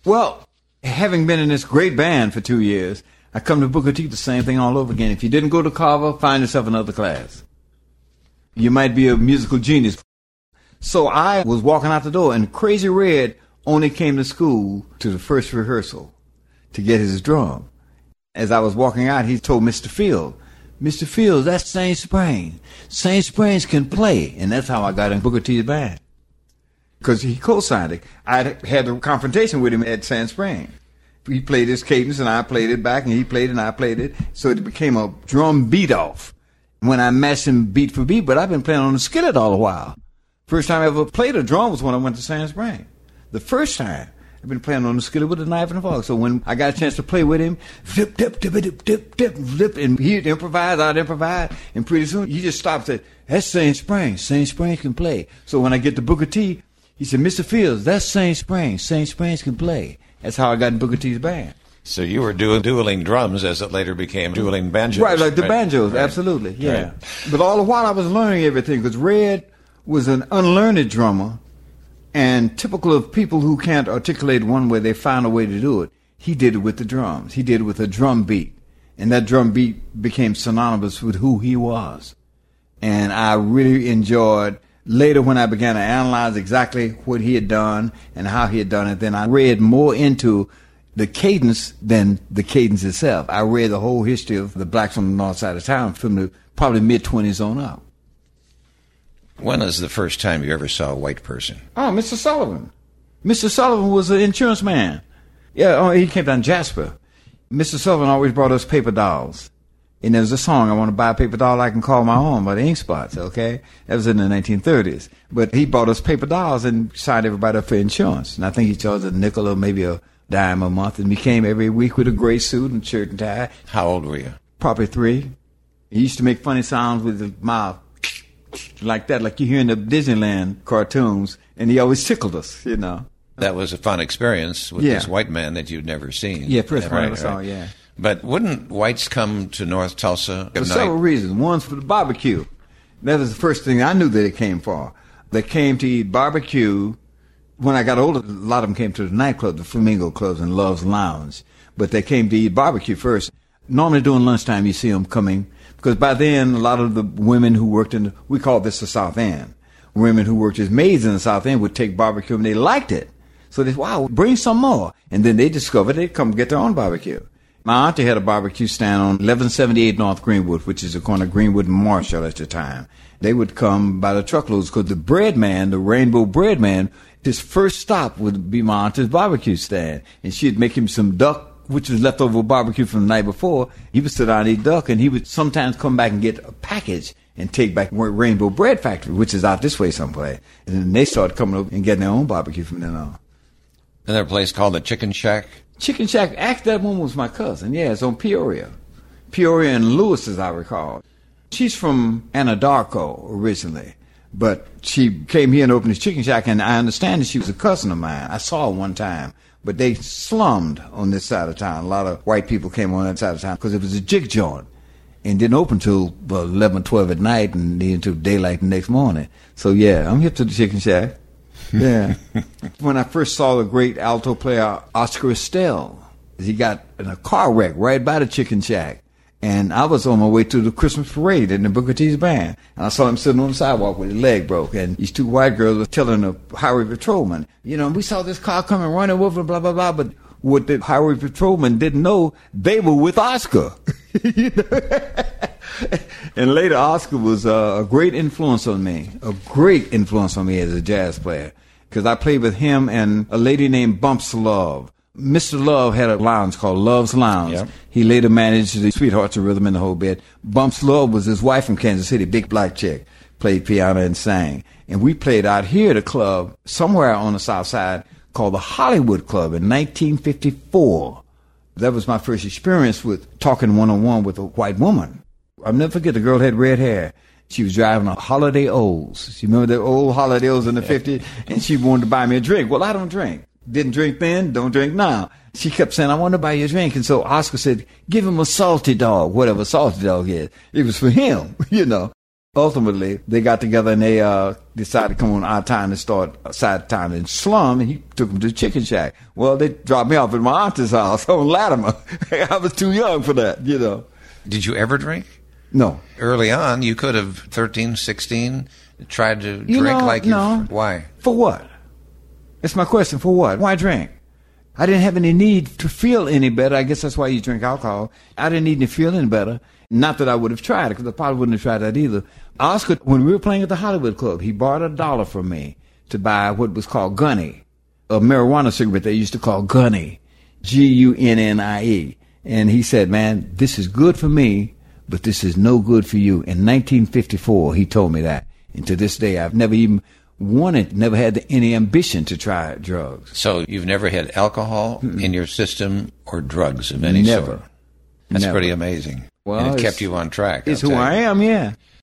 Well, having been in this great band for 2 years, I come to Booker T, the same thing all over again. If you didn't go to Carver, find yourself another class. You might be a musical genius. So I was walking out the door, and Crazy Red only came to school to the first rehearsal to get his drum. As I was walking out, he told Mr. Field, Mr. Fields, that's St. Springs. St. Springs can play. And that's how I got in Booker T's band. Because he co-signed it. I had a confrontation with him at St. Springs. He played his cadence and I played it back, and he played it and I played it. So it became a drum beat-off when I matched him beat for beat. But I've been playing on the skillet all the while. First time I ever played a drum was when I went to St. Springs. The first time. I've been playing on the skillet with a knife and a fork. So when I got a chance to play with him, flip, dip, dip, dip, dip, dip, flip, and he'd improvise, I'd improvise, and pretty soon he just stopped and said, that's St. Springs. St. Springs can play. So when I get to Booker T, he said, Mr. Fields, that's St. Springs. St. Springs can play. That's how I got in Booker T's band. So you were doing dueling drums as it later became dueling banjos. Right, like the banjos, right. Absolutely, yeah. Right. But all the while I was learning everything, because Red was an unlearned drummer, and typical of people who can't articulate one way, they find a way to do it. He did it with the drums. He did it with a drum beat. And that drum beat became synonymous with who he was. And I really enjoyed, later when I began to analyze exactly what he had done and how he had done it, then I read more into the cadence than the cadence itself. I read the whole history of the blacks on the north side of town from the probably mid-20s on up. When is the first time you ever saw a white person? Oh, Mr. Sullivan. Mr. Sullivan was an insurance man. Yeah, he came down Jasper. Mr. Sullivan always brought us paper dolls. And there was a song, I want to buy a paper doll I can call my own, by the Ink Spots, okay? That was in the 1930s. But he bought us paper dolls and signed everybody up for insurance. And I think he charged a nickel or maybe a dime a month, and we came every week with a gray suit and shirt and tie. How old were you? Probably 3. He used to make funny sounds with his mouth. Like that, like you hear in the Disneyland cartoons, and he always tickled us, you know. That was a fun experience with this white man that you'd never seen. Yeah, first one I ever saw, yeah. But wouldn't whites come to North Tulsa for several reasons. One's for the barbecue. That was the first thing I knew that it came for. They came to eat barbecue. When I got older, a lot of them came to the nightclub, the Flamingo Clubs and Love's Lounge. But they came to eat barbecue first. Normally during lunchtime, you see them coming. Because by then, a lot of the women who worked we call this the South End. Women who worked as maids in the South End would take barbecue, and they liked it. So they said, wow, bring some more. And then they discovered they'd come get their own barbecue. My auntie had a barbecue stand on 1178 North Greenwood, which is the corner of Greenwood and Marshall at the time. They would come by the truckloads because the bread man, the Rainbow Bread Man, his first stop would be my auntie's barbecue stand. And she'd make him some duck, which was leftover barbecue from the night before. He would sit down and eat duck, and he would sometimes come back and get a package and take back to Rainbow Bread Factory, which is out this way someplace. And then they started coming up and getting their own barbecue from then on. Another place called the Chicken Shack? Chicken Shack, actually that one was my cousin. Yeah, it's on Peoria. Peoria and Lewis, as I recall. She's from Anadarko originally, but she came here and opened this Chicken Shack, and I understand that she was a cousin of mine. I saw her one time. But they slummed on this side of town. A lot of white people came on that side of town because it was a jig joint and didn't open till 11, 12 at night and until daylight the next morning. So, yeah, I'm hip to the Chicken Shack. Yeah. When I first saw the great alto player Oscar Estelle, he got in a car wreck right by the Chicken Shack. And I was on my way to the Christmas parade in the Booker T's band. And I saw him sitting on the sidewalk with his leg broke. And these 2 white girls were telling the highway patrolman, you know, we saw this car coming running over, blah, blah, blah. But what the highway patrolman didn't know, they were with Oscar. You know? And later, Oscar was a great influence on me, as a jazz player. Because I played with him and a lady named Bumps Love. Mr. Love had a lounge called Love's Lounge. Yep. He later managed the Sweethearts of Rhythm in the Whole Bit. Bumps Love was his wife from Kansas City, big black chick, played piano and sang. And we played out here at a club somewhere on the south side called the Hollywood Club in 1954. That was my first experience with talking one-on-one with a white woman. I'll never forget, the girl had red hair. She was driving a Holiday Olds. You remember the old Holiday Olds in the 50s? And she wanted to buy me a drink. Well, I don't drink. Didn't drink then, don't drink now. She kept saying, I want to buy you a drink. And so Oscar said, give him a salty dog, whatever salty dog is. It was for him, you know. Ultimately, they got together and they decided to come on our time and start a side time in Slum, and he took them to the Chicken Shack. Well, they dropped me off at my aunt's house on Latimer. I was too young for that, you know. Did you ever drink? No. Early on, you could have, 13, 16, tried to drink like you... No. Why? For what? That's my question. For what? Why drink? I didn't have any need to feel any better. I guess that's why you drink alcohol. I didn't need to feel any better. Not that I would have tried it, because I probably wouldn't have tried that either. Oscar, when we were playing at the Hollywood Club, he borrowed $1 from me to buy what was called Gunny, a marijuana cigarette they used to call Gunny, Gunnie. And he said, man, this is good for me, but this is no good for you. In 1954, he told me that. And to this day, I've never even wanted, never had any ambition to try drugs. So you've never had alcohol in your system or drugs of any Never. sort? That's Never. pretty amazing. Well, and it kept you on track. It's who I am, yeah.